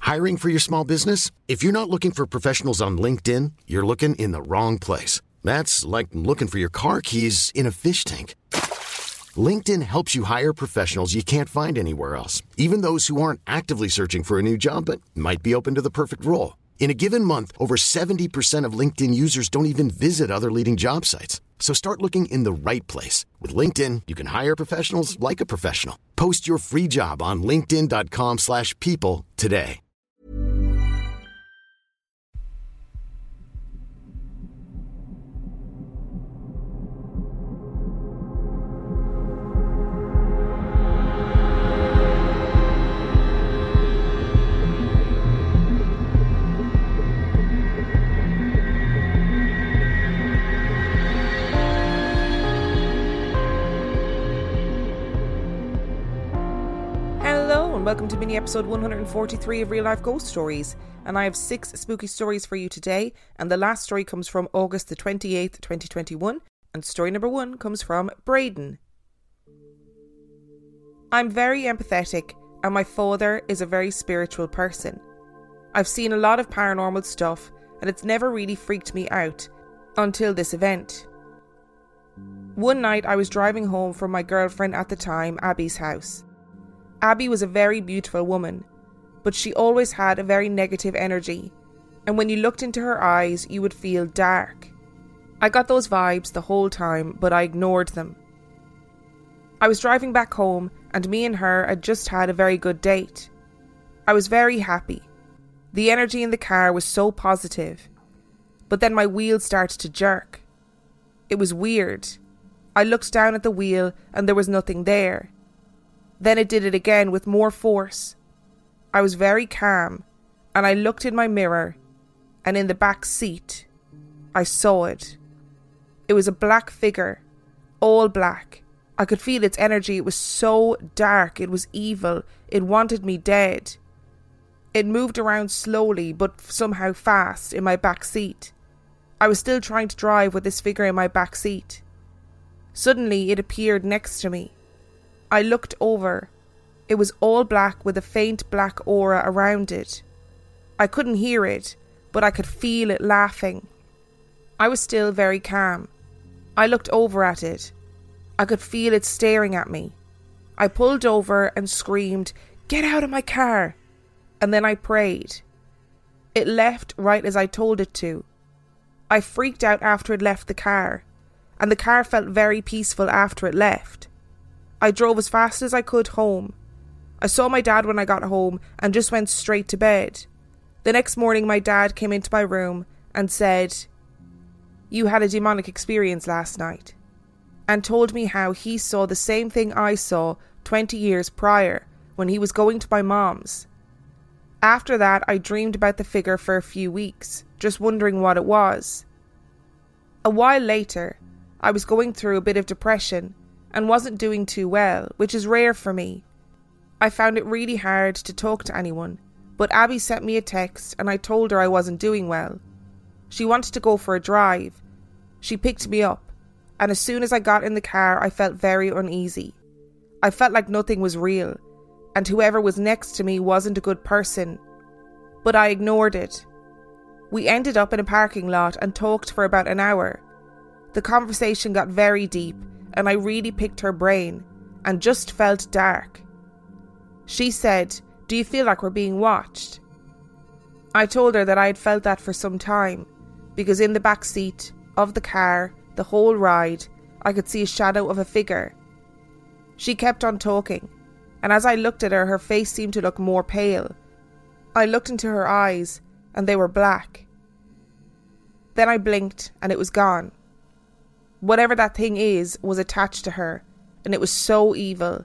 Hiring for your small business? If you're not looking for professionals on LinkedIn, you're looking in the wrong place. That's like looking for your car keys in a fish tank. LinkedIn helps you hire professionals you can't find anywhere else, even those who aren't actively searching for a new job but might be open to the perfect role. In a given month, over 70% of LinkedIn users don't even visit other leading job sites. So start looking in the right place. With LinkedIn, you can hire professionals like a professional. Post your free job on linkedin.com/people today. Welcome to mini episode 143 of Real Life Ghost Stories, and I have 6 spooky stories for you today, and the last story comes from August the 28th, 2021, and story number 1 comes from Braden. I'm very empathetic, and my father is a very spiritual person. I've seen a lot of paranormal stuff, and it's never really freaked me out until this event. One night I was driving home from my girlfriend at the time, Abby's house. Abby was a very beautiful woman, but she always had a very negative energy, and when you looked into her eyes, you would feel dark. I got those vibes the whole time, but I ignored them. I was driving back home, and me and her had just had a very good date. I was very happy. The energy in the car was so positive, but then my wheel started to jerk. It was weird. I looked down at the wheel, and there was nothing there. Then it did it again with more force. I was very calm, and I looked in my mirror, and in the back seat, I saw it. It was a black figure, all black. I could feel its energy. It was so dark. It was evil. It wanted me dead. It moved around slowly, but somehow fast, in my back seat. I was still trying to drive with this figure in my back seat. Suddenly, it appeared next to me. I looked over. It was all black with a faint black aura around it. I couldn't hear it, but I could feel it laughing. I was still very calm. I looked over at it. I could feel it staring at me. I pulled over and screamed, "Get out of my car!" And then I prayed. It left right as I told it to. I freaked out after it left the car, and the car felt very peaceful after it left. I drove as fast as I could home. I saw my dad when I got home and just went straight to bed. The next morning my dad came into my room and said, "You had a demonic experience last night," and told me how he saw the same thing I saw 20 years prior when he was going to my mom's. After that I dreamed about the figure for a few weeks, just wondering what it was. A while later, I was going through a bit of depression and wasn't doing too well, which is rare for me. I found it really hard to talk to anyone, but Abby sent me a text and I told her I wasn't doing well. She wanted to go for a drive. She picked me up, and as soon as I got in the car, I felt very uneasy. I felt like nothing was real, and whoever was next to me wasn't a good person. But I ignored it. We ended up in a parking lot and talked for about an hour. The conversation got very deep, and I really picked her brain, and just felt dark. She said, "Do you feel like we're being watched?" I told her that I had felt that for some time, because in the back seat of the car, the whole ride, I could see a shadow of a figure. She kept on talking, and as I looked at her, her face seemed to look more pale. I looked into her eyes, and they were black. Then I blinked, and it was gone. Whatever that thing is was attached to her, and it was so evil.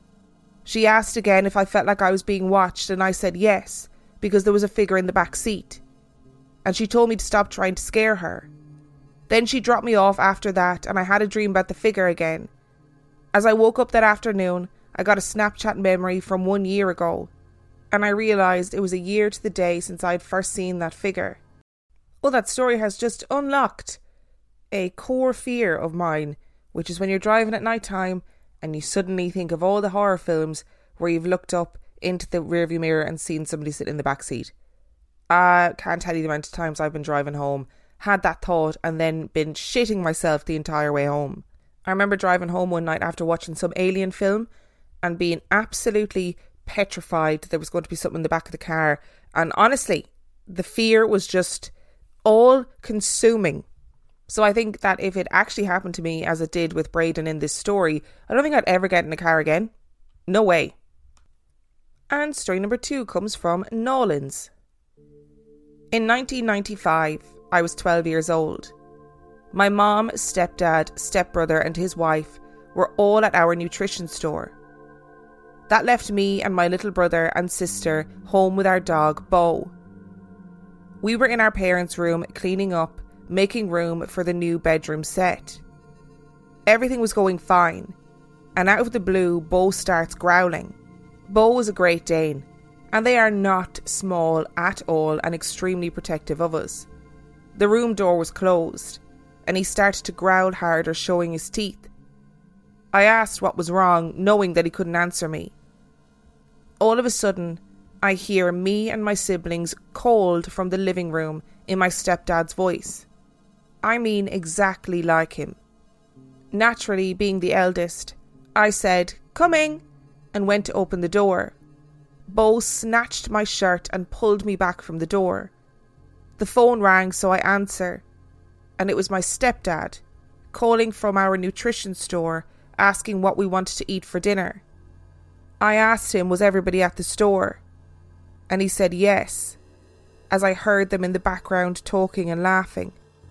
She asked again if I felt like I was being watched, and I said yes, because there was a figure in the back seat. And she told me to stop trying to scare her. Then she dropped me off after that, and I had a dream about the figure again. As I woke up that afternoon, I got a Snapchat memory from 1 year ago, and I realised it was a year to the day since I had first seen that figure. Well, that story has just unlocked a core fear of mine, which is when you're driving at night time and you suddenly think of all the horror films where you've looked up into the rearview mirror and seen somebody sitting in the back seat. I can't tell you the amount of times I've been driving home, had that thought, and then been shitting myself the entire way home. I remember driving home one night after watching some Alien film and being absolutely petrified that there was going to be something in the back of the car. And honestly, the fear was just all-consuming. So I think that if it actually happened to me, as it did with Braden in this story, I don't think I'd ever get in a car again. No way. And story number 2 comes from Nolans. In 1995, I was 12 years old. My mom, stepdad, stepbrother and his wife were all at our nutrition store. That left me and my little brother and sister home with our dog, Bo. We were in our parents' room cleaning up, making room for the new bedroom set. Everything was going fine, and out of the blue, Bo starts growling. Bo was a Great Dane, and they are not small at all and extremely protective of us. The room door was closed, and he started to growl harder, showing his teeth. I asked what was wrong, knowing that he couldn't answer me. All of a sudden, I hear me and my siblings called from the living room in my stepdad's voice. I mean exactly like him. Naturally, being the eldest, I said, "Coming," and went to open the door. Bo snatched my shirt and pulled me back from the door. The phone rang, so I answer, and it was my stepdad, calling from our nutrition store, asking what we wanted to eat for dinner. I asked him, was everybody at the store? And he said yes, as I heard them in the background talking and laughing.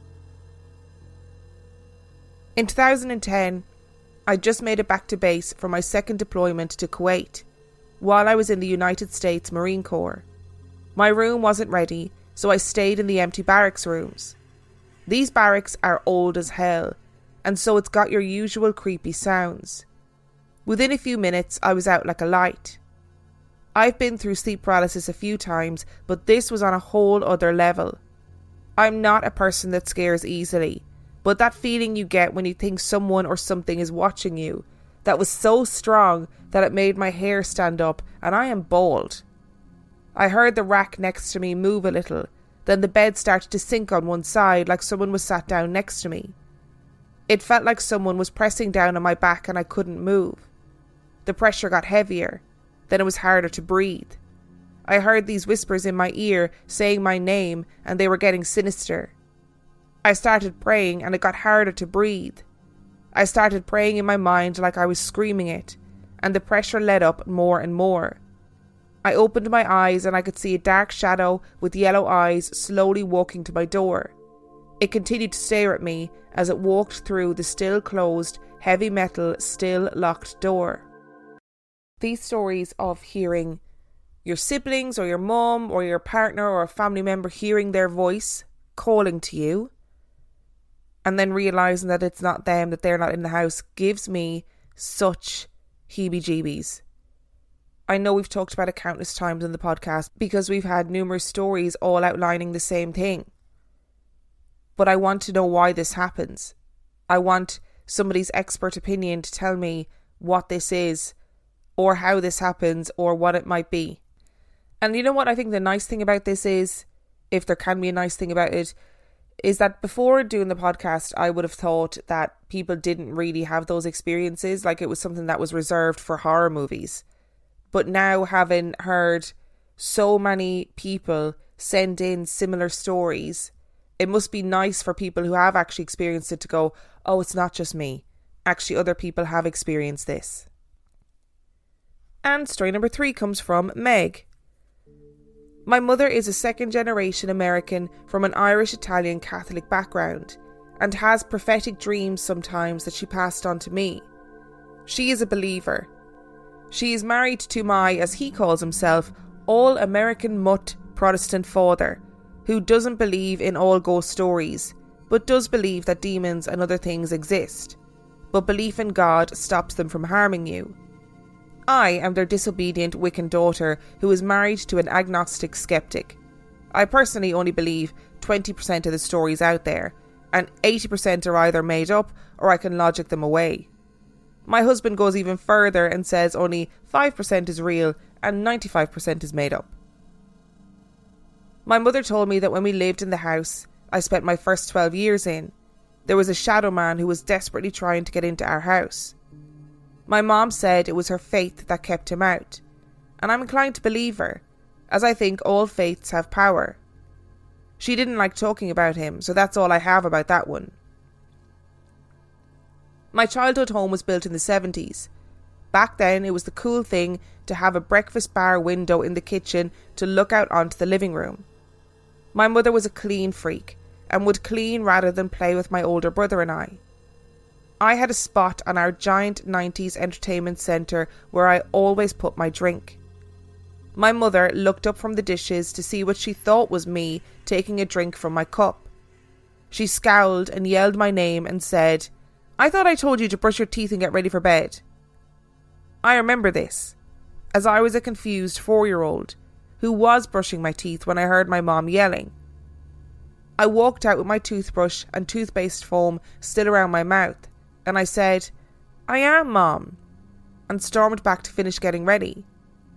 In 2010, I just made it back to base for my second deployment to Kuwait, while I was in the United States Marine Corps. My room wasn't ready, so I stayed in the empty barracks rooms. These barracks are old as hell, and so it's got your usual creepy sounds. Within a few minutes, I was out like a light. I've been through sleep paralysis a few times, but this was on a whole other level. I'm not a person that scares easily, but that feeling you get when you think someone or something is watching you, that was so strong that it made my hair stand up, and I am bald. I heard the rack next to me move a little, then the bed started to sink on one side like someone was sat down next to me. It felt like someone was pressing down on my back and I couldn't move. The pressure got heavier, then it was harder to breathe. I heard these whispers in my ear saying my name, and they were getting sinister. I started praying and it got harder to breathe. I started praying in my mind like I was screaming it, and the pressure led up more and more. I opened my eyes and I could see a dark shadow with yellow eyes slowly walking to my door. It continued to stare at me as it walked through the still closed, heavy metal, still locked door. These stories of hearing your siblings or your mum or your partner or a family member hearing their voice calling to you, and then realising that it's not them, that they're not in the house, gives me such heebie-jeebies. I know we've talked about it countless times in the podcast because we've had numerous stories all outlining the same thing. But I want to know why this happens. I want somebody's expert opinion to tell me what this is, or how this happens, or what it might be. And you know what I think the nice thing about this is, if there can be a nice thing about it, is that before doing the podcast, I would have thought that people didn't really have those experiences, like it was something that was reserved for horror movies. But now, having heard so many people send in similar stories, it must be nice for people who have actually experienced it to go, oh, it's not just me. Actually, other people have experienced this. And story number 3 comes from Meg. My mother is a second-generation American from an Irish-Italian Catholic background and has prophetic dreams sometimes that she passed on to me. She is a believer. She is married to my, as he calls himself, all-American mutt Protestant father, who doesn't believe in all ghost stories, but does believe that demons and other things exist. But belief in God stops them from harming you. I am their disobedient Wiccan daughter who is married to an agnostic skeptic. I personally only believe 20% of the stories out there, and 80% are either made up or I can logic them away. My husband goes even further and says only 5% is real and 95% is made up. My mother told me that when we lived in the house I spent my first 12 years in, there was a shadow man who was desperately trying to get into our house. My mom said it was her faith that kept him out, and I'm inclined to believe her, as I think all faiths have power. She didn't like talking about him, so that's all I have about that one. My childhood home was built in the 70s. Back then, it was the cool thing to have a breakfast bar window in the kitchen to look out onto the living room. My mother was a clean freak and would clean rather than play with my older brother and I. I had a spot on our giant 90s entertainment centre where I always put my drink. My mother looked up from the dishes to see what she thought was me taking a drink from my cup. She scowled and yelled my name and said, "I thought I told you to brush your teeth and get ready for bed." I remember this, as I was a confused 4-year-old who was brushing my teeth when I heard my mom yelling. I walked out with my toothbrush and toothpaste foam still around my mouth, and I said, "I am, Mom," and stormed back to finish getting ready.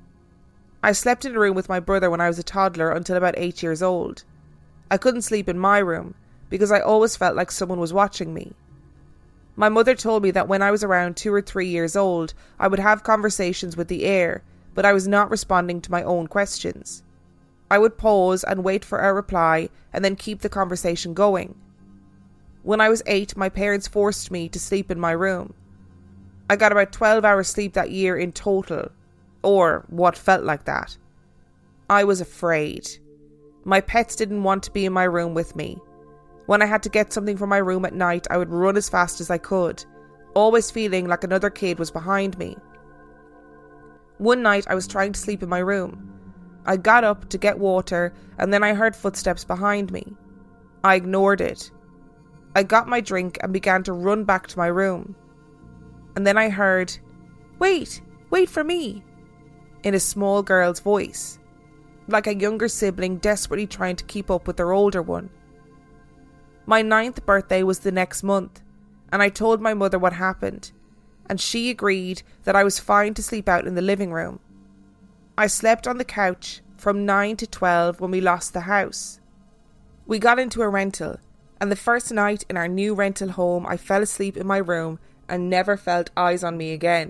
I slept in a room with my brother when I was a toddler until about 8 years old. I couldn't sleep in my room because I always felt like someone was watching me. My mother told me that when I was around 2 or 3 years old, I would have conversations with the air, but I was not responding to my own questions. I would pause and wait for a reply and then keep the conversation going. When I was 8, my parents forced me to sleep in my room. I got about 12 hours sleep that year in total, or what felt like that. I was afraid. My pets didn't want to be in my room with me. When I had to get something from my room at night, I would run as fast as I could, always feeling like another kid was behind me. One night I was trying to sleep in my room. I got up to get water and then I heard footsteps behind me. I ignored it. I got my drink and began to run back to my room. And then I heard, "Wait for me," in a small girl's voice, like a younger sibling desperately trying to keep up with their older one. My 9th birthday was the next month, and I told my mother what happened, and she agreed that I was fine to sleep out in the living room. I slept on the couch from 9 to 12 when we lost the house. We got into a rental, and the first night in our new rental home I fell asleep in my room and never felt eyes on me again.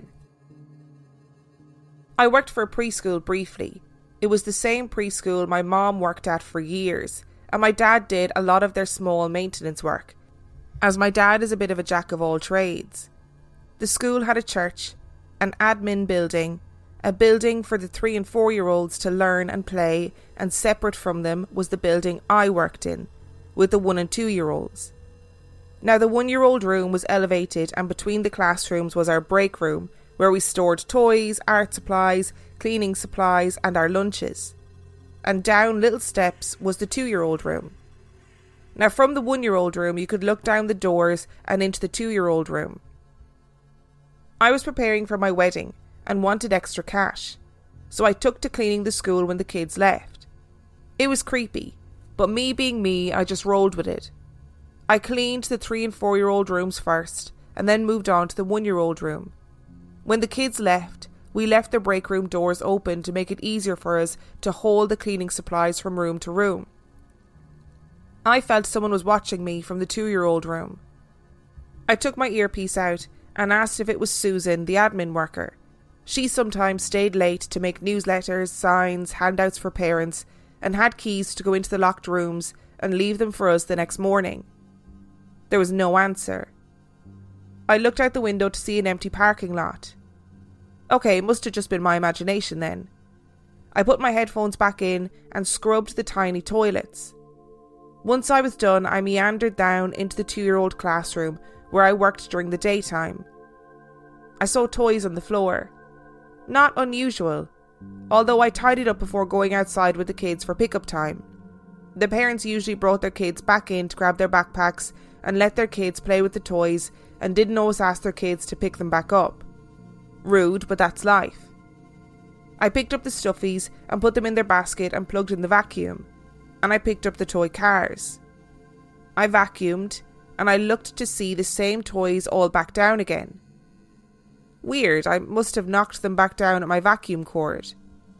I worked for a preschool briefly. It was the same preschool my mom worked at for years, and my dad did a lot of their small maintenance work, as my dad is a bit of a jack of all trades. The school had a church, an admin building, a building for the 3 and 4-year-olds to learn and play, and separate from them was the building I worked in, with the 1 and 2-year-olds. Now the 1-year-old room was elevated, and between the classrooms was our break room, where we stored toys, art supplies, cleaning supplies and our lunches. And down little steps was the 2-year-old room. Now from the 1-year-old room you could look down the doors and into the 2-year-old room. I was preparing for my wedding and wanted extra cash, so I took to cleaning the school when the kids left. It was creepy, but me being me, I just rolled with it. I cleaned the 3 and 4-year-old rooms first and then moved on to the 1-year-old room. When the kids left, we left the break room doors open to make it easier for us to haul the cleaning supplies from room to room. I felt someone was watching me from the 2-year-old room. I took my earpiece out and asked if it was Susan, the admin worker. She sometimes stayed late to make newsletters, signs, handouts for parents, and had keys to go into the locked rooms and leave them for us the next morning. There was no answer. I looked out the window to see an empty parking lot. Okay, it must have just been my imagination then. I put my headphones back in and scrubbed the tiny toilets. Once I was done, I meandered down into the 2-year-old classroom where I worked during the daytime. I saw toys on the floor. Not unusual, although I tidied up before going outside with the kids for pickup time. The parents usually brought their kids back in to grab their backpacks and let their kids play with the toys and didn't always ask their kids to pick them back up. Rude, but that's life. I picked up the stuffies and put them in their basket and plugged in the vacuum, and I picked up the toy cars. I vacuumed and I looked to see the same toys all back down again. Weird, I must have knocked them back down at my vacuum cord.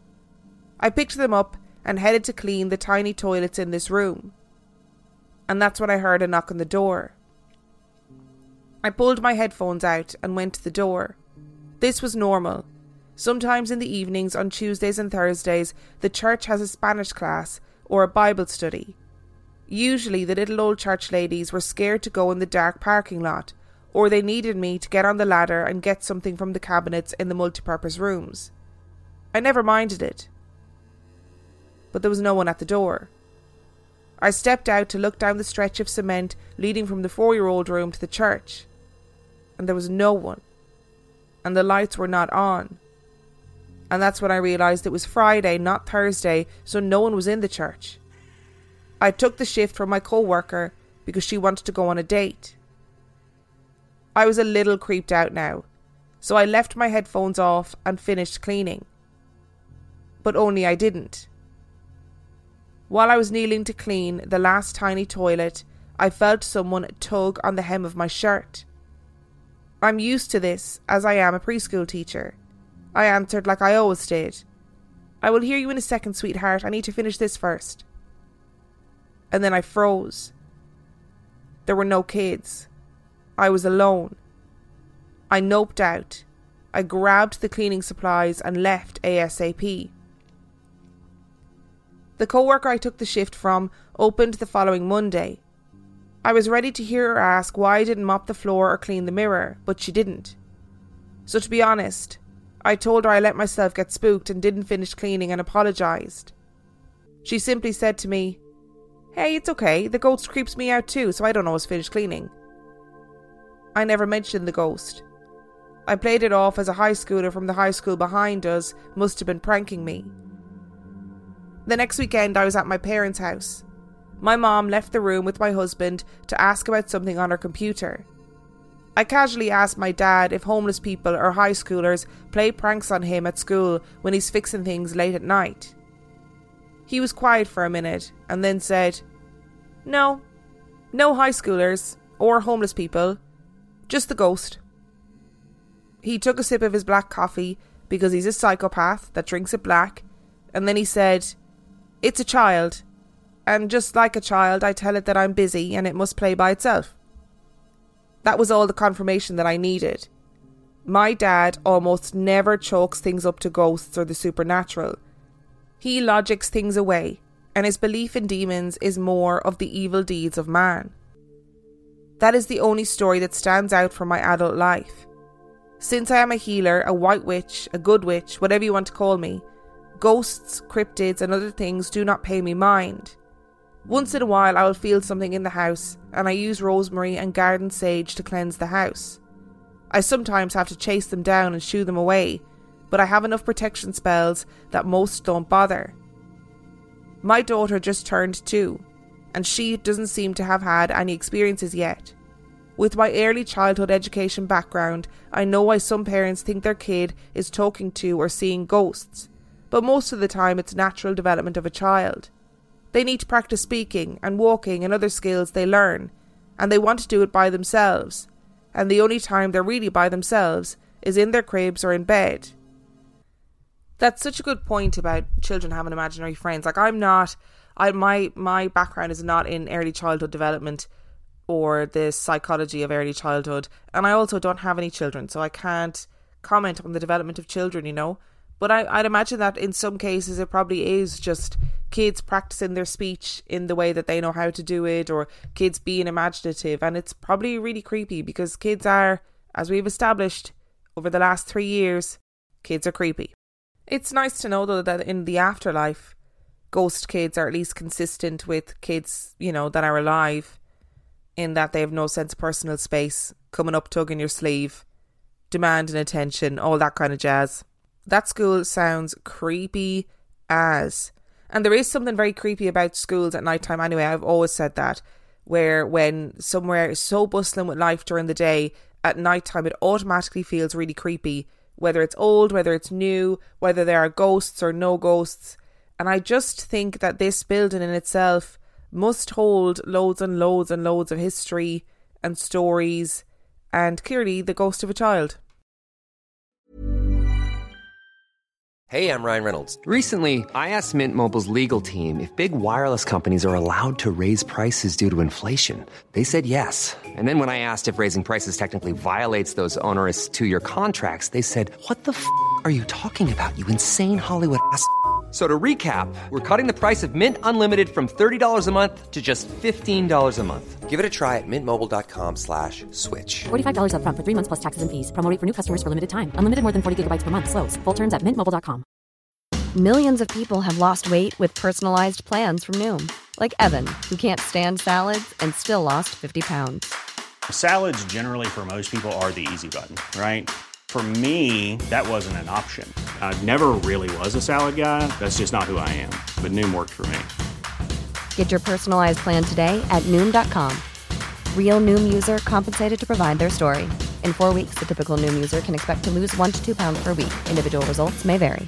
I picked them up and headed to clean the tiny toilets in this room. And that's when I heard a knock on the door. I pulled my headphones out and went to the door. This was normal. Sometimes in the evenings on Tuesdays and Thursdays, the church has a Spanish class or a Bible study. Usually the little old church ladies were scared to go in the dark parking lot, or they needed me to get on the ladder and get something from the cabinets in the multipurpose rooms. I never minded it. But there was no one at the door. I stepped out to look down the stretch of cement leading from the 4-year-old room to the church. And there was no one. And the lights were not on. And that's when I realised it was Friday, not Thursday, so no one was in the church. I took the shift from my co-worker because she wanted to go on a date. I was a little creeped out now, so I left my headphones off and finished cleaning. But only I didn't. While I was kneeling to clean the last tiny toilet, I felt someone tug on the hem of my shirt. I'm used to this, as I am a preschool teacher. I answered like I always did. I will hear you in a second, sweetheart. I need to finish this first. And then I froze. There were no kids. I was alone. I noped out. I grabbed the cleaning supplies and left ASAP. The co-worker I took the shift from opened the following Monday. I was ready to hear her ask why I didn't mop the floor or clean the mirror, but she didn't. So to be honest, I told her I let myself get spooked and didn't finish cleaning and apologised. She simply said to me, "Hey, it's okay, the ghost creeps me out too, so I don't always finish cleaning." I never mentioned the ghost. I played it off as a high schooler from the high school behind us must have been pranking me. The next weekend I was at my parents' house. My mom left the room with my husband to ask about something on her computer. I casually asked my dad if homeless people or high schoolers play pranks on him at school when he's fixing things late at night. He was quiet for a minute and then said, No high schoolers or homeless people, just the ghost." He took a sip of his black coffee because he's a psychopath that drinks it black, and then he said, "It's a child, and just like a child I tell it that I'm busy and it must play by itself." That was all the confirmation that I needed. My dad almost never chalks things up to ghosts or the supernatural. He logics things away, and his belief in demons is more of the evil deeds of man. That is the only story that stands out from my adult life. Since I am a healer, a white witch, a good witch, whatever you want to call me, ghosts, cryptids and other things do not pay me mind. Once in a while I will feel something in the house, and I use rosemary and garden sage to cleanse the house. I sometimes have to chase them down and shoo them away, but I have enough protection spells that most don't bother. My daughter just turned 2, and she doesn't seem to have had any experiences yet. With my early childhood education background, I know why some parents think their kid is talking to or seeing ghosts, but most of the time it's natural development of a child. They need to practice speaking and walking and other skills they learn, and they want to do it by themselves, and the only time they're really by themselves is in their cribs or in bed. That's such a good point about children having imaginary friends. Like my background is not in early childhood development or the psychology of early childhood, and I also don't have any children, so I can't comment on the development of children, you know. But I'd imagine that in some cases it probably is just kids practicing their speech in the way that they know how to do it, or kids being imaginative, and it's probably really creepy because kids are, as we've established over the last 3 years, kids are creepy. It's nice to know though that in the afterlife, ghost kids are at least consistent with kids, you know, that are alive, in that they have no sense of personal space, coming up tugging your sleeve, demanding attention, all that kind of jazz. That school sounds creepy as. And there is something very creepy about schools at night time anyway. I've always said that. Where when somewhere is so bustling with life during the day, at night time it automatically feels really creepy. Whether it's old, whether it's new, whether there are ghosts or no ghosts. And I just think that this building in itself must hold loads and loads and loads of history and stories, and clearly the ghost of a child. Hey, I'm Ryan Reynolds. Recently, I asked Mint Mobile's legal team if big wireless companies are allowed to raise prices due to inflation. They said yes. And then when I asked if raising prices technically violates those onerous two-year contracts, they said, "What the f*** are you talking about, you insane Hollywood ass?" So to recap, we're cutting the price of Mint Unlimited from $30 a month to just $15 a month. Give it a try at mintmobile.com/switch. $45 up front for 3 months plus taxes and fees. Promo rate for new customers for limited time. Unlimited more than 40 gigabytes per month. Slows full terms at mintmobile.com. Millions of people have lost weight with personalized plans from Noom. Like Evan, who can't stand salads and still lost 50 pounds. Salads generally for most people are the easy button, right? For me, that wasn't an option. I never really was a salad guy. That's just not who I am. But Noom worked for me. Get your personalized plan today at Noom.com. Real Noom user compensated to provide their story. In 4 weeks, the typical Noom user can expect to lose 1 to 2 pounds per week. Individual results may vary.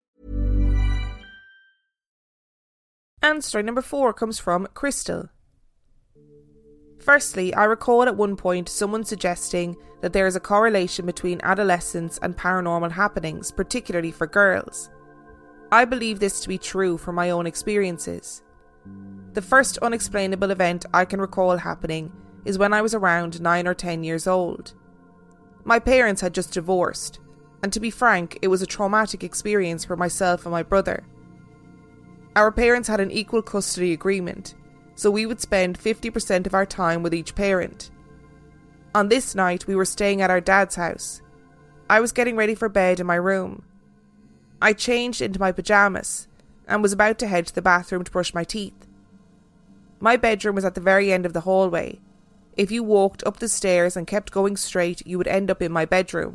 And story number 4 comes from Crystal. Firstly, I recall at one point someone suggesting that there is a correlation between adolescence and paranormal happenings, particularly for girls. I believe this to be true from my own experiences. The first unexplainable event I can recall happening is when I was around 9 or 10 years old. My parents had just divorced, and to be frank, it was a traumatic experience for myself and my brother. Our parents had an equal custody agreement, so we would spend 50% of our time with each parent. On this night, we were staying at our dad's house. I was getting ready for bed in my room. I changed into my pyjamas and was about to head to the bathroom to brush my teeth. My bedroom was at the very end of the hallway. If you walked up the stairs and kept going straight, you would end up in my bedroom.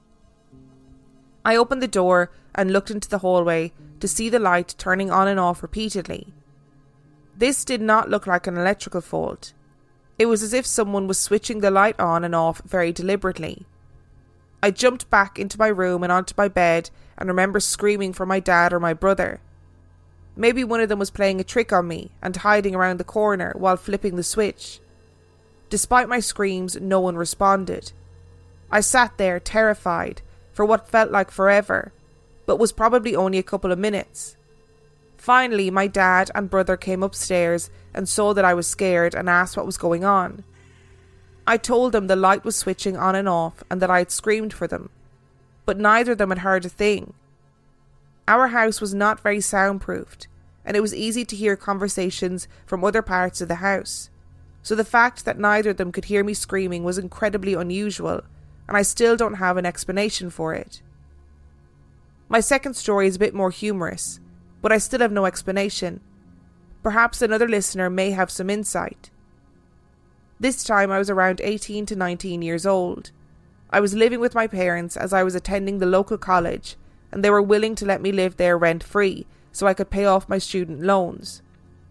I opened the door and looked into the hallway to see the light turning on and off repeatedly. This did not look like an electrical fault. It was as if someone was switching the light on and off very deliberately. I jumped back into my room and onto my bed and remember screaming for my dad or my brother. Maybe one of them was playing a trick on me and hiding around the corner while flipping the switch. Despite my screams, no one responded. I sat there terrified for what felt like forever, but was probably only a couple of minutes. Finally, my dad and brother came upstairs and saw that I was scared and asked what was going on. I told them the light was switching on and off and that I had screamed for them, but neither of them had heard a thing. Our house was not very soundproofed, and it was easy to hear conversations from other parts of the house, so the fact that neither of them could hear me screaming was incredibly unusual, and I still don't have an explanation for it. My second story is a bit more humorous, but I still have no explanation. Perhaps another listener may have some insight. This time I was around 18 to 19 years old. I was living with my parents as I was attending the local college, and they were willing to let me live there rent-free so I could pay off my student loans.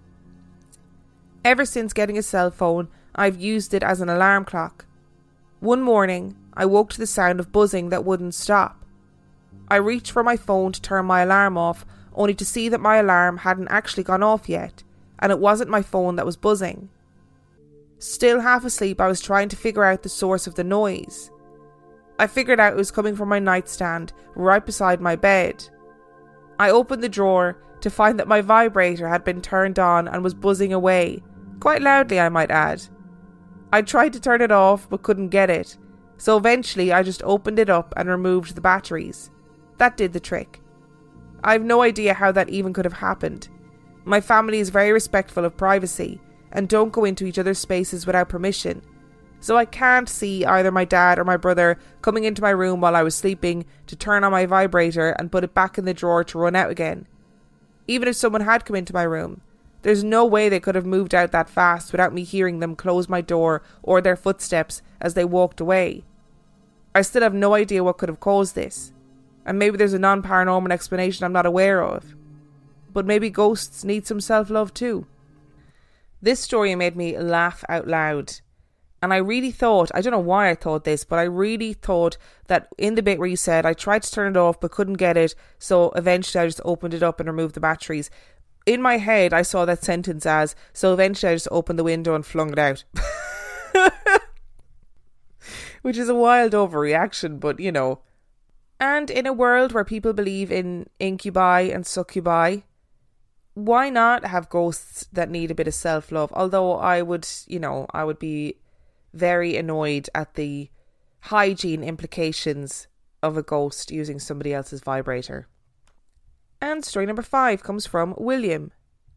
Ever since getting a cell phone, I've used it as an alarm clock. One morning, I woke to the sound of buzzing that wouldn't stop. I reached for my phone to turn my alarm off, only to see that my alarm hadn't actually gone off yet, and it wasn't my phone that was buzzing. Still half asleep, I was trying to figure out the source of the noise. I figured out it was coming from my nightstand, right beside my bed. I opened the drawer to find that my vibrator had been turned on and was buzzing away, quite loudly I might add. I tried to turn it off but couldn't get it, so eventually I just opened it up and removed the batteries. That did the trick. I have no idea how that even could have happened. My family is very respectful of privacy and don't go into each other's spaces without permission, so I can't see either my dad or my brother coming into my room while I was sleeping to turn on my vibrator and put it back in the drawer to run out again. Even if someone had come into my room, there's no way they could have moved out that fast without me hearing them close my door or their footsteps as they walked away. I still have no idea what could have caused this, and maybe there's a non-paranormal explanation I'm not aware of. But maybe ghosts need some self-love too. This story made me laugh out loud. And I really thought, I don't know why I thought this, but I really thought that in the bit where you said, I tried to turn it off but couldn't get it, so eventually I just opened it up and removed the batteries. In my head, I saw that sentence as, so eventually I just opened the window and flung it out. Which is a wild overreaction, but you know. And in a world where people believe in incubi and succubi, why not have ghosts that need a bit of self-love? Although I would be very annoyed at the hygiene implications of a ghost using somebody else's vibrator. And story number 5 comes from William.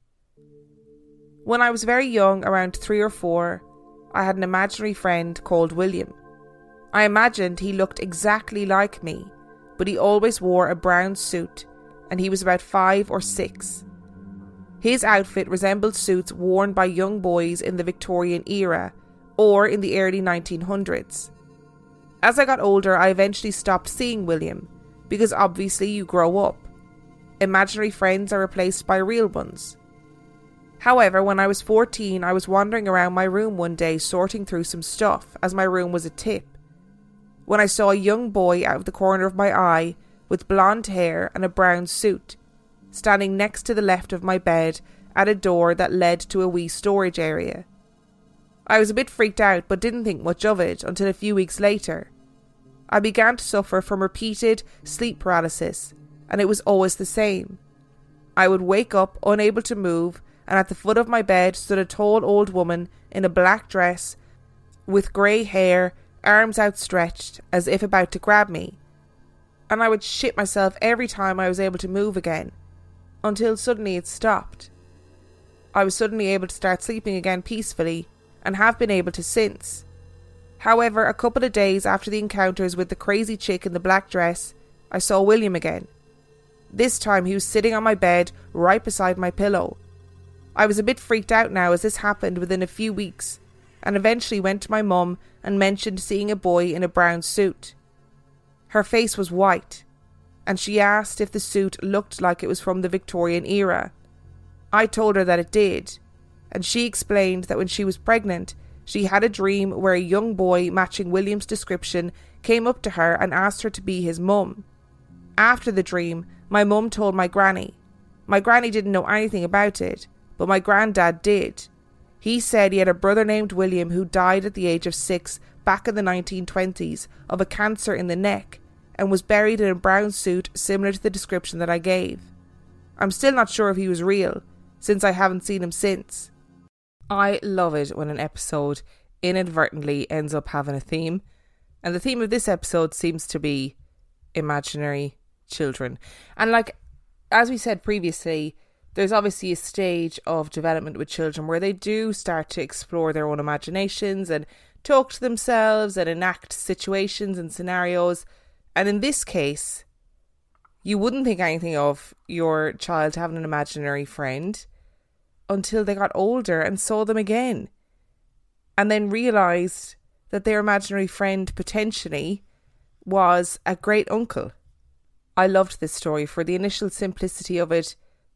When I was very young, around 3 or 4, I had an imaginary friend called William. I imagined he looked exactly like me, but he always wore a brown suit, and he was about 5 or 6. His outfit resembled suits worn by young boys in the Victorian era or in the early 1900s. As I got older, I eventually stopped seeing William, because obviously you grow up. Imaginary friends are replaced by real ones. However, when I was 14, I was wandering around my room one day sorting through some stuff, as my room was a tip, when I saw a young boy out of the corner of my eye with blonde hair and a brown suit, standing next to the left of my bed at a door that led to a wee storage area. I was a bit freaked out but didn't think much of it until a few weeks later. I began to suffer from repeated sleep paralysis, and it was always the same. I would wake up unable to move, and at the foot of my bed stood a tall old woman in a black dress with grey hair, arms outstretched as if about to grab me. And I would shit myself every time I was able to move again, until suddenly it stopped. I was suddenly able to start sleeping again peacefully, and have been able to since. However, a couple of days after the encounters with the crazy chick in the black dress, I saw William again. This time he was sitting on my bed right beside my pillow. I was a bit freaked out now as this happened within a few weeks, and eventually went to my mum and mentioned seeing a boy in a brown suit. Her face was white, and she asked if the suit looked like it was from the Victorian era. I told her that it did, and she explained that when she was pregnant, she had a dream where a young boy matching William's description came up to her and asked her to be his mum. After the dream, my mum told my granny. My granny didn't know anything about it, but my granddad did. He said he had a brother named William who died at the age of 6 back in the 1920s of a cancer in the neck, and was buried in a brown suit similar to the description that I gave. I'm still not sure if he was real, since I haven't seen him since. I love it when an episode inadvertently ends up having a theme, and the theme of this episode seems to be imaginary children. And as we said previously, there's obviously a stage of development with children where they do start to explore their own imaginations and talk to themselves and enact situations and scenarios. And in this case, you wouldn't think anything of your child having an imaginary friend until they got older and saw them again, and then realised that their imaginary friend potentially was a great uncle. I loved this story for the initial simplicity of it.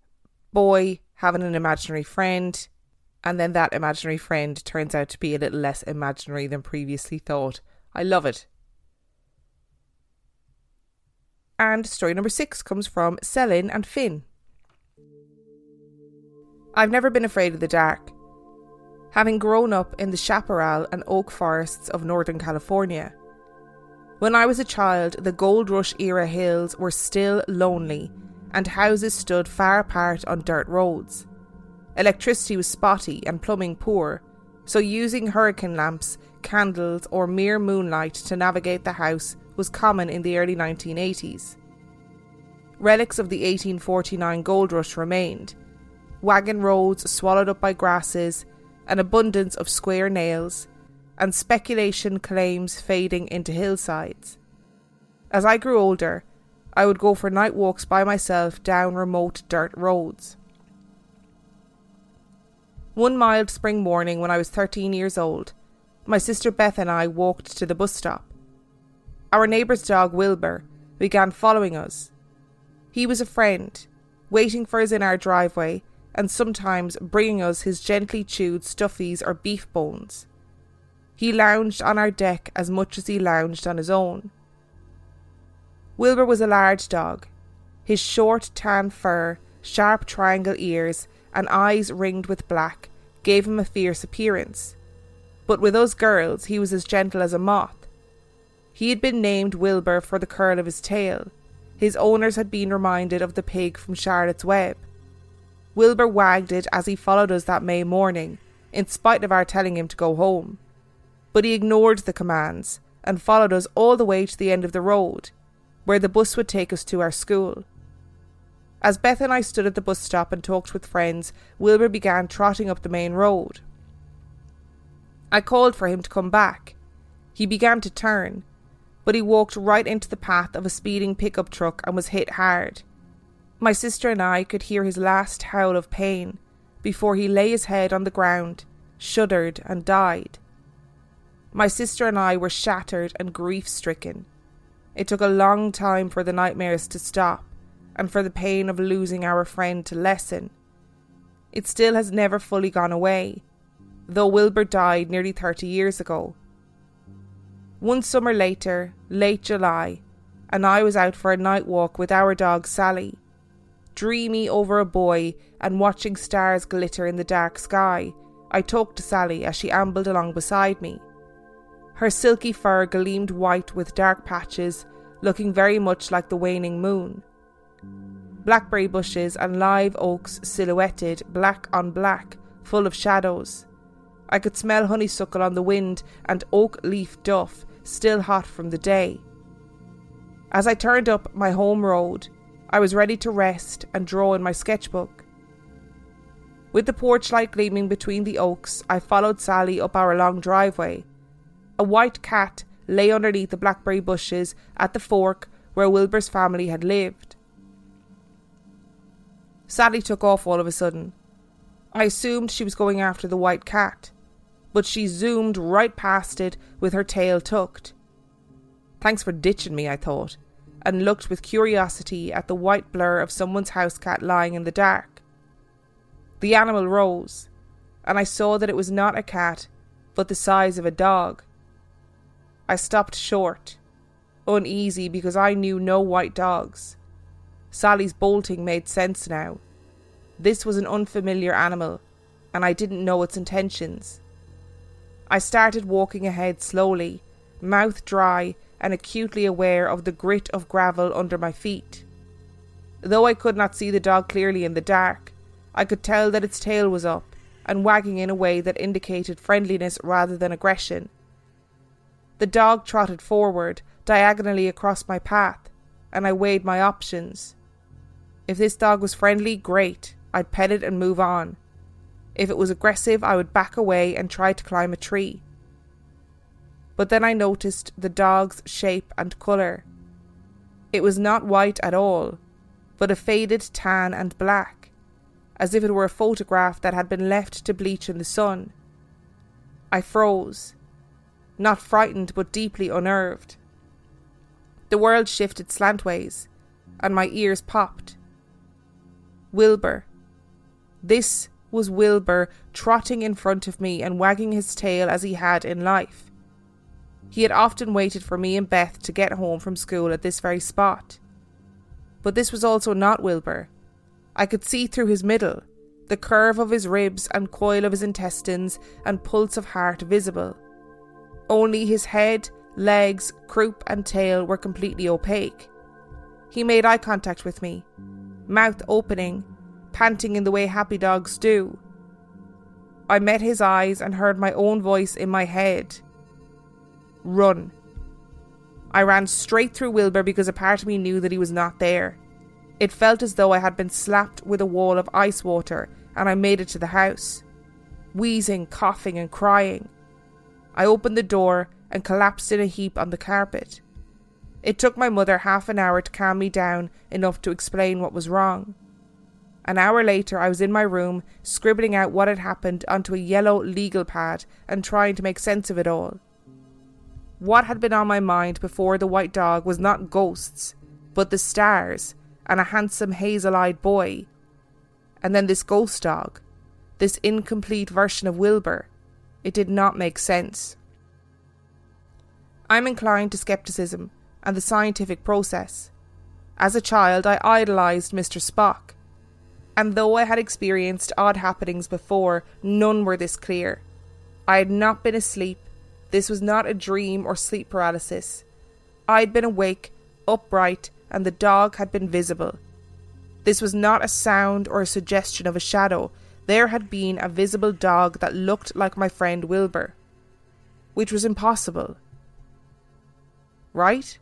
Boy having an imaginary friend, and then that imaginary friend turns out to be a little less imaginary than previously thought. I love it. And story number 6 comes from Selin and Finn. I've never been afraid of the dark, having grown up in the chaparral and oak forests of Northern California. When I was a child, the Gold Rush era hills were still lonely, and houses stood far apart on dirt roads. Electricity was spotty and plumbing poor, so using hurricane lamps, candles or mere moonlight to navigate the house was common in the early 1980s. Relics of the 1849 Gold Rush remained. Wagon roads swallowed up by grasses, an abundance of square nails, and speculation claims fading into hillsides. As I grew older, I would go for night walks by myself down remote dirt roads. One mild spring morning when I was 13 years old, my sister Beth and I walked to the bus stop. Our neighbour's dog Wilbur began following us. He was a friend, waiting for us in our driveway and sometimes bringing us his gently chewed stuffies or beef bones. He lounged on our deck as much as he lounged on his own. Wilbur was a large dog. His short tan fur, sharp triangle ears and eyes ringed with black gave him a fierce appearance. But with us girls he was as gentle as a moth. He had been named Wilbur for the curl of his tail. His owners had been reminded of the pig from Charlotte's Web. Wilbur wagged it as he followed us that May morning, in spite of our telling him to go home. But he ignored the commands and followed us all the way to the end of the road, where the bus would take us to our school. As Beth and I stood at the bus stop and talked with friends, Wilbur began trotting up the main road. I called for him to come back. He began to turn, but he walked right into the path of a speeding pickup truck and was hit hard. My sister and I could hear his last howl of pain before he lay his head on the ground, shuddered and died. My sister and I were shattered and grief-stricken. It took a long time for the nightmares to stop and for the pain of losing our friend to lessen. It still has never fully gone away, though Wilbur died nearly 30 years ago. One summer later, late July, and I was out for a night walk with our dog Sally. Dreamy over a buoy and watching stars glitter in the dark sky, I talked to Sally as she ambled along beside me. Her silky fur gleamed white with dark patches, looking very much like the waning moon. Blackberry bushes and live oaks silhouetted, black on black, full of shadows. I could smell honeysuckle on the wind and oak leaf duff, still hot from the day. As I turned up my home road, I was ready to rest and draw in my sketchbook. With the porch light gleaming between the oaks, I followed Sally up our long driveway. A white cat lay underneath the blackberry bushes at the fork where Wilbur's family had lived. Sally took off all of a sudden. I assumed she was going after the white cat, but she zoomed right past it with her tail tucked. Thanks for ditching me, I thought, and looked with curiosity at the white blur of someone's house cat lying in the dark. The animal rose, and I saw that it was not a cat, but the size of a dog. I stopped short, uneasy because I knew no white dogs. Sally's bolting made sense now. This was an unfamiliar animal, and I didn't know its intentions. I started walking ahead slowly, mouth dry and acutely aware of the grit of gravel under my feet. Though I could not see the dog clearly in the dark, I could tell that its tail was up and wagging in a way that indicated friendliness rather than aggression. The dog trotted forward, diagonally across my path, and I weighed my options. If this dog was friendly, great, I'd pet it and move on. If it was aggressive, I would back away and try to climb a tree. But then I noticed the dog's shape and colour. It was not white at all, but a faded tan and black, as if it were a photograph that had been left to bleach in the sun. I froze, not frightened but deeply unnerved. The world shifted slantways, and my ears popped. Wilbur. This was Wilbur trotting in front of me and wagging his tail as he had in life. He had often waited for me and Beth to get home from school at this very spot. But this was also not Wilbur. I could see through his middle, the curve of his ribs and coil of his intestines and pulse of heart visible. Only his head, legs, croup and tail were completely opaque. He made eye contact with me, mouth opening, panting in the way happy dogs do. I met his eyes and heard my own voice in my head. Run. I ran straight through Wilbur because a part of me knew that he was not there. It felt as though I had been slapped with a wall of ice water, and I made it to the house, wheezing, coughing and crying. I opened the door and collapsed in a heap on the carpet. It took my mother half an hour to calm me down enough to explain what was wrong. An hour later I was in my room, scribbling out what had happened onto a yellow legal pad and trying to make sense of it all. What had been on my mind before the white dog was not ghosts, but the stars and a handsome hazel-eyed boy. And then this ghost dog, this incomplete version of Wilbur. It did not make sense. I'm inclined to skepticism and the scientific process. As a child, I idolised Mr. Spock. And though I had experienced odd happenings before, none were this clear. I had not been asleep. This was not a dream or sleep paralysis. I'd been awake, upright, and the dog had been visible. This was not a sound or a suggestion of a shadow. There had been a visible dog that looked like my friend Wilbur, which was impossible. Right?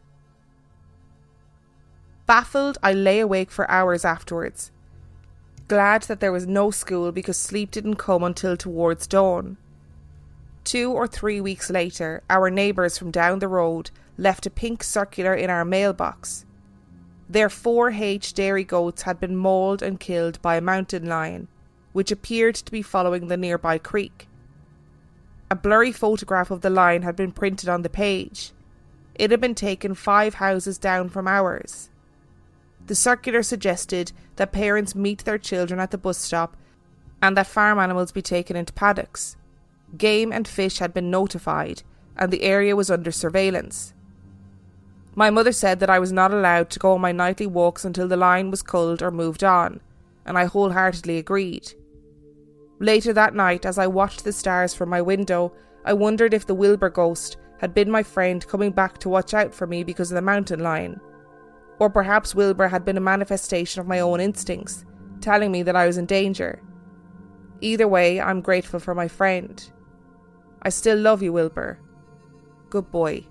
Baffled, I lay awake for hours afterwards, glad that there was no school because sleep didn't come until towards dawn. 2 or 3 weeks later, our neighbours from down the road left a pink circular in our mailbox. Their 4H dairy goats had been mauled and killed by a mountain lion, which appeared to be following the nearby creek. A blurry photograph of the lion had been printed on the page. It had been taken 5 houses down from ours. The circular suggested that parents meet their children at the bus stop and that farm animals be taken into paddocks. Game and fish had been notified and the area was under surveillance. My mother said that I was not allowed to go on my nightly walks until the lion was culled or moved on, and I wholeheartedly agreed. Later that night, as I watched the stars from my window, I wondered if the Wilbur ghost had been my friend coming back to watch out for me because of the mountain lion. Or perhaps Wilbur had been a manifestation of my own instincts, telling me that I was in danger. Either way, I'm grateful for my friend. I still love you, Wilbur. Good boy.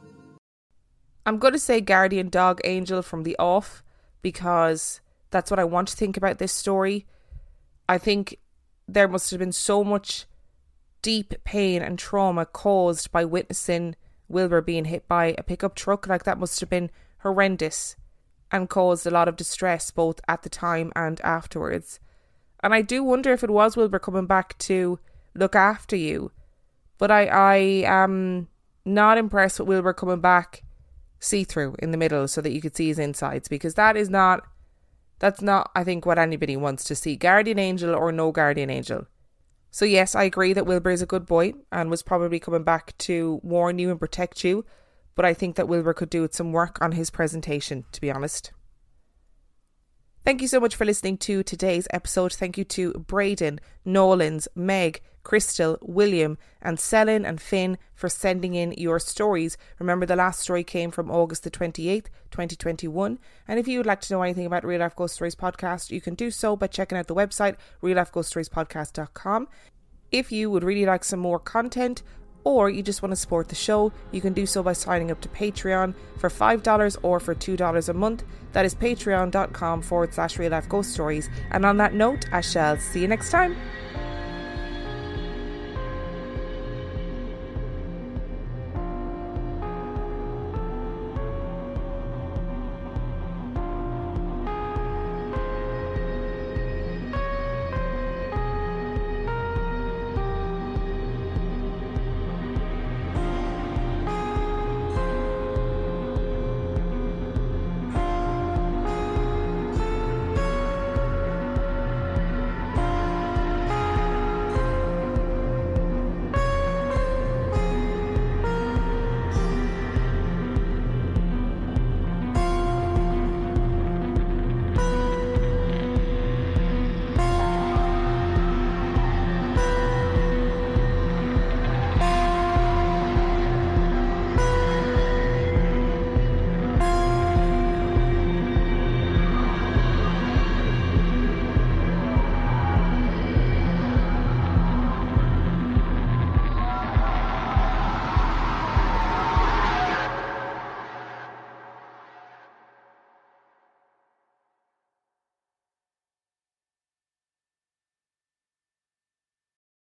I'm going to say guardian dog angel from the off because that's what I want to think about this story. I think there must have been so much deep pain and trauma caused by witnessing Wilbur being hit by a pickup truck. Like, that must have been horrendous and caused a lot of distress both at the time and afterwards. And I do wonder if it was Wilbur coming back to look after you. But I am not impressed with Wilbur coming back see-through in the middle so that you could see his insides, because that's not I think what anybody wants to see, guardian angel or no guardian angel. So yes, I agree that Wilbur is a good boy and was probably coming back to warn you and protect you, but I think that Wilbur could do some work on his presentation, to be honest. Thank you so much for listening to today's episode. Thank you to Braden, Nolans, Meg, Crystal, William and Selin and Finn for sending in your stories. Remember, the last story came from August the 28th, 2021. And if you would like to know anything about Real Life Ghost Stories Podcast, you can do so by checking out the website reallifeghoststoriespodcast.com. If you would really like some more content, or you just want to support the show, you can do so by signing up to Patreon for $5 or for $2 a month. That is patreon.com/reallifeghoststories. And on that note, I shall see you next time.